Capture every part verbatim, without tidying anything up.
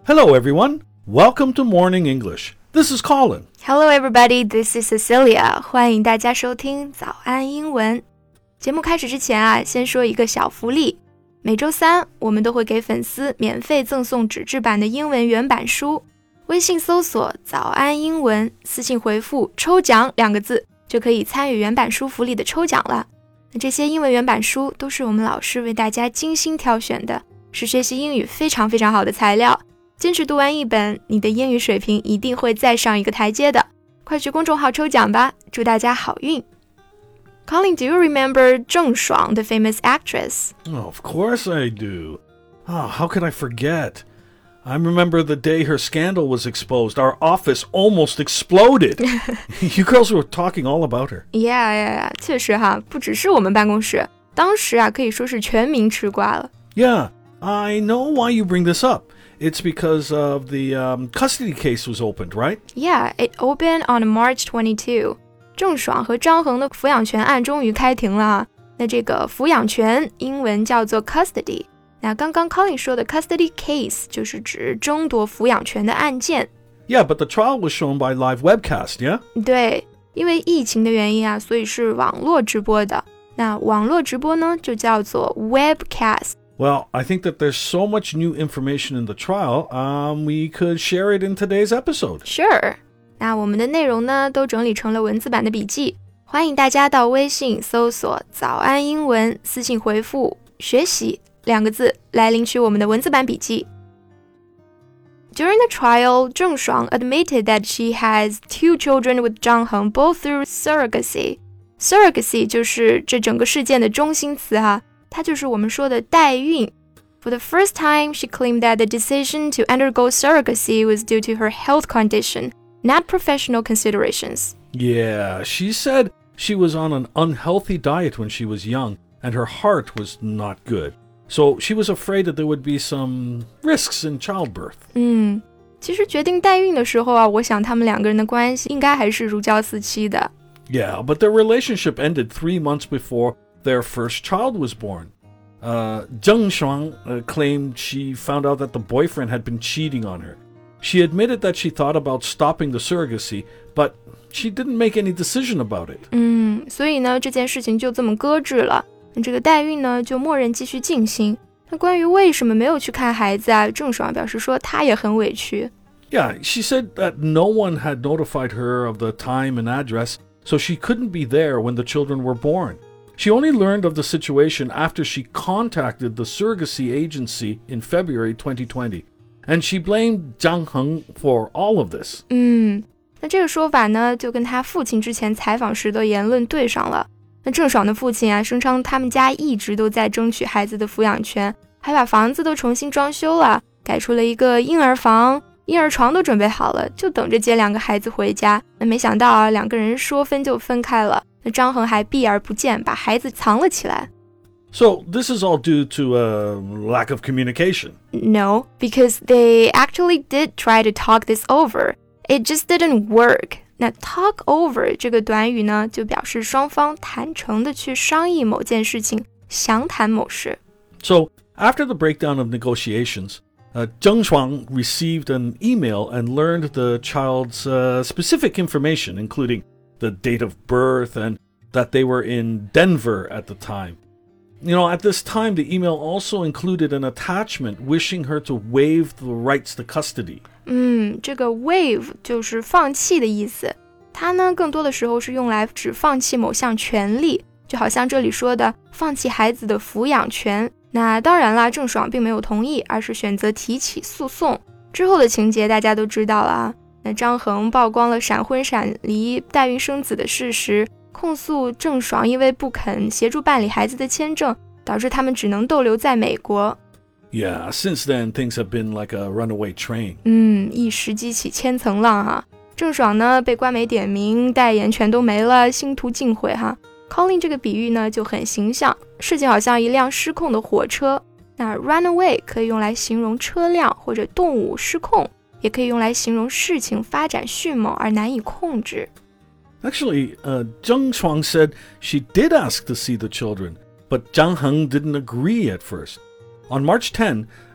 Hello, everyone. Welcome to Morning English. This is Colin. Hello, everybody. This is Cecilia. 欢迎大家收听早安英文。节目开始之前啊，先说一个小福利。每周三，我们都会给粉丝免费赠送纸质版的英文原版书。微信搜索早安英文，私信回复抽奖两个字，就可以参与原版书福利的抽奖了。这些英文原版书都是我们老师为大家精心挑选的，是学习英语非常非常好的材料。坚持读完一本，你的英语水平一定会再上一个台阶的。快去公众号抽奖吧，祝大家好运。Colin, do you remember Zheng Shuang, the famous actress? Oh, of course I do. Oh, how could I forget? I remember the day her scandal was exposed. Our office almost exploded. You girls were talking all about her. Yeah, yeah, yeah. 确实哈，不只是我们办公室，当时啊可以说是全民吃瓜了。 Yeah, I know why you bring this up.It's because of the um, custody case was opened, right? Yeah, it opened on March twenty-second. 郑爽和张恒的抚养权案终于开庭了。那这个抚养权英文叫做 custody。那刚刚 Colin 说的 custody case 就是指争夺抚养权的案件。 Yeah, but the trial was shown by live webcast, yeah? 对，因为疫情的原因啊，所以是网络直播的。那网络直播呢，就叫做 webcast。Well, I think that there's so much new information in the trial, um, we could share it in today's episode. Sure. 那我们的内容呢，都整理成了文字版的笔记，欢迎大家到微信搜索早安英文，私信回复学习两个字来领取我们的文字版笔记。During the trial, Zheng Shuang admitted that she has two children with Zhang Heng, both through surrogacy. Surrogacy 就是这整个事件的中心词啊。它就是我们说的代孕。For the first time, she claimed that the decision to undergo surrogacy was due to her health condition, not professional considerations. Yeah, she said she was on an unhealthy diet when she was young, and her heart was not good. So she was afraid that there would be some risks in childbirth. 嗯，其实决定代孕的时候啊，我想他们两个人的关系应该还是如胶似漆的。 Yeah, but their relationship ended three months before.Their first child was born. Uh, Zheng Shuang uh, claimed she found out that the boyfriend had been cheating on her. She admitted that she thought about stopping the surrogacy, but she didn't make any decision about it. 嗯，所以呢，这件事情就这么搁置了。那这个代孕呢，就默认继续进行。那关于为什么没有去看孩子啊，郑爽表示说她也很委屈。 Yeah, she said that no one had notified her of the time and address, so she couldn't be there when the children were born.She only learned of the situation after she contacted the surrogacy agency in February twenty twenty, and she blamed Zhang Heng for all of this. 嗯，那这个说法呢，就跟他父亲之前采访时的言论对上了。那郑爽的父亲啊，声称他们家一直都在争取孩子的抚养权，还把房子都重新装修了，改出了一个婴儿房，婴儿床都准备好了，就等着接两个孩子回家。那没想到啊，两个人说分就分开了。那张恒还避而不见，把孩子藏了起来。 So this is all due to a lack of communication? No, because they actually did try to talk this over. It just didn't work. 那 talk over 这个短语呢，就表示双方坦诚的去商议某件事情，详谈某事。 So after the breakdown of negotiations, uh, Zheng Shuang received an email and learned the child's uh, specific information, including.the date of birth and that they were in Denver at the time. You know, at this time, the email also included an attachment wishing her to waive the rights to custody. 嗯，这个 waive 就是放弃的意思。它呢，更多的时候是用来指放弃某项权利，就好像这里说的放弃孩子的抚养权。那当然啦，郑爽并没有同意，而是选择提起诉讼。之后的情节大家都知道了啊。那张恒曝光了闪婚闪离、代孕生子的事实，控诉郑爽因为不肯协助办理孩子的签证，导致他们只能逗留在美国。 Yeah, since then things have been like a runaway train. 嗯，一时激起千层浪哈。郑爽呢被官媒点名，代言全都没了，星途尽毁哈。Colin 这个比喻呢就很形象，事情好像一辆失控的火车。那 runaway 可以用来形容车辆或者动物失控。也可以用来形容事情发展迅猛而难以控制。 Actually, uh, Zheng Shuang said she did ask to see the children, but Zhang Heng didn't agree at first. On March tenth,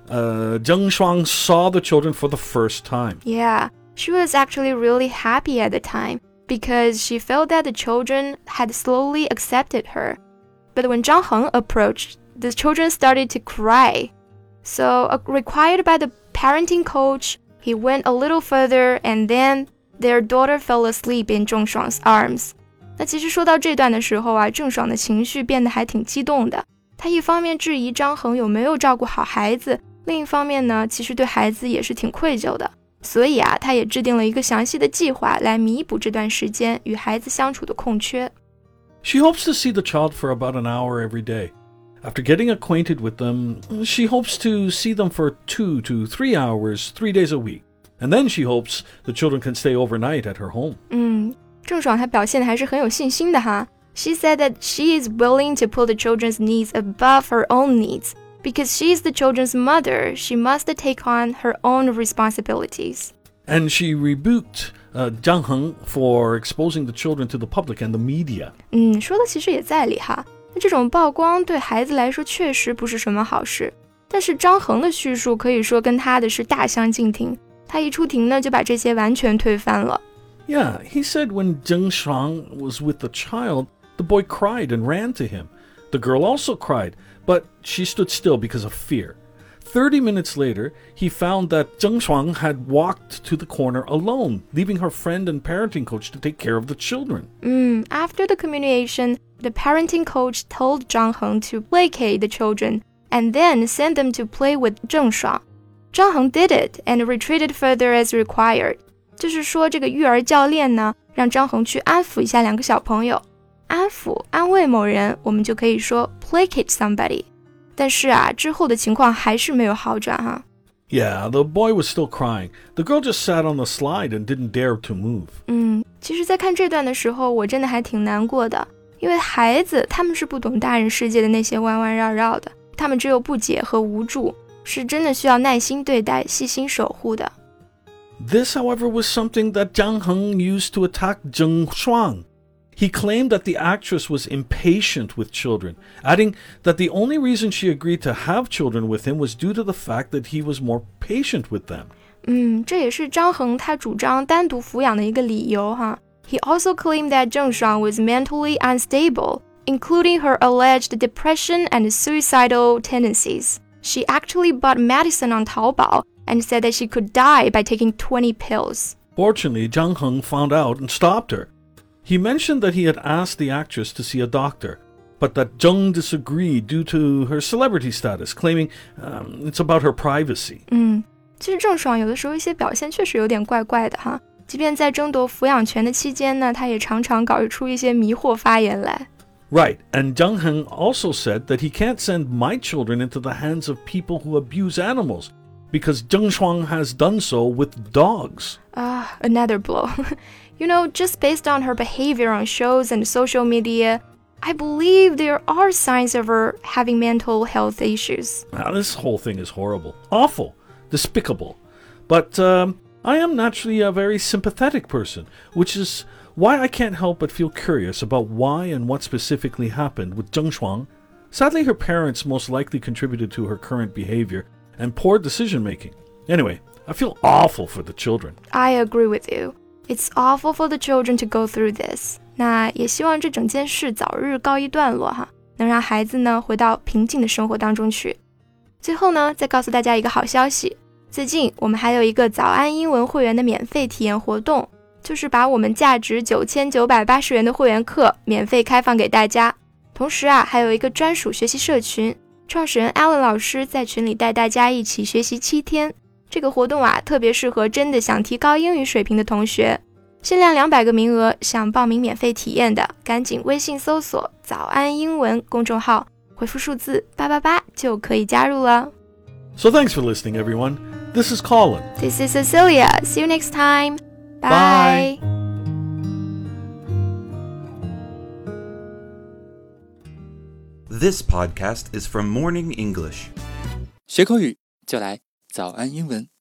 uh, Zheng Shuang saw the children for the first time. Yeah, she was actually really happy at the time because she felt that the children had slowly accepted her. But when Zhang Heng approached, the children started to cry. So, uh, required by the parenting coach, he went a little further and then their daughter fell asleep in Zheng Shuang's arms. 那其实说到这段的时候啊，郑爽的情绪变得还挺激动的。他一方面质疑张恒有没有照顾好孩子，另一方面呢，其实对孩子也是挺愧疚的。所以啊，他也制定了一个详细的计划来弥补这段时间与孩子相处的空缺。 She hopes to see the child for about an hour every day. After getting acquainted with them, she hopes to see them for two to three hours, three days a week. And then she hopes the children can stay overnight at her home. 嗯，郑爽她表现的还是很有信心的哈。She said that she is willing to put the children's needs above her own needs. Because she is the children's mother, she must take on her own responsibilities. And she rebuked uh, Zhang Heng for exposing the children to the public and the media. 嗯，说的其实也在理哈。那这种曝光对孩子来说确实不是什么好事。但是张恒的叙述可以说跟他的是大相径庭。他一出庭呢，就把这些完全推翻了。 Yeah, he said when Zheng Shuang was with the child, the boy cried and ran to him. The girl also cried, but she stood still because of fear. Thirty minutes later, he found that Zheng Shuang had walked to the corner alone, leaving her friend and parenting coach to take care of the children. Mm, after the communication, the parenting coach told Zhang Heng to placate the children and then send them to play with Zheng Shuang. Zhang Heng did it and retreated further as required. 就是说，这个育儿教练呢，让张恒去安抚一下两个小朋友。安抚、安慰某人，我们就可以说 placate somebody。但是啊，之后的情况还是没有好转哈。 Yeah, the boy was still crying. The girl just sat on the slide and didn't dare to move. 嗯，其实在看这段的时候，我真的还挺难过的，因为孩子他们是不懂大人世界的那些弯弯绕绕的，他们只有不解和无助，是真的需要耐心对待、细心守护的。 This, however, was something that Zhang Heng used to attack Zheng Shuang. He claimed that the actress was impatient with children, adding that the only reason she agreed to have children with him was due to the fact that he was more patient with them. 嗯，这也是张恒他主张单独抚养的一个理由哈。He also claimed that Zheng Shuang was mentally unstable, including her alleged depression and suicidal tendencies. She actually bought medicine on Taobao and said that she could die by taking twenty pills. Fortunately, Zhang Heng found out and stopped her. He mentioned that he had asked the actress to see a doctor, but that Zheng disagreed due to her celebrity status, claiming um, it's about her privacy. 嗯，其实郑爽有的时候一些表现确实有点怪怪的哈。即便在争夺抚养权的期间呢，她也常常搞出一些迷惑发言来。 Right, and Zhang Heng also said that he can't send my children into the hands of people who abuse animals, because Zheng Shuang has done so with dogs. Ah, uh, another blow. You know, just based on her behavior on shows and social media, I believe there are signs of her having mental health issues. Now, this whole thing is horrible, awful, despicable. But um, I am naturally a very sympathetic person, which is why I can't help but feel curious about why and what specifically happened with Zheng Shuang. Sadly, her parents most likely contributed to her current behavior and poor decision-making. Anyway, I feel awful for the children. I agree with you. It's awful for the children to go through this. 那也希望这整件事早日告一段落哈，能让孩子呢回到平静的生活当中去。最后呢，再告诉大家一个好消息，最近我们还有一个早安英文会员的免费体验活动，就是把我们价值九千九百八十元的会员课免费开放给大家。同时啊，还有一个专属学习社群，创始人 Alan 老师在群里带大家一起学习七天。这个活动啊，特别适合真的想提高英语水平的同学，限量两百个名额，想报名免费体验的，赶紧微信搜索“早安英文”公众号，回复数字八八八就可以加入了。 So thanks for listening, everyone. This is Colin. This is Cecilia. See you next time. Bye. Bye. This podcast is from Morning English. 学口语就来早安英文。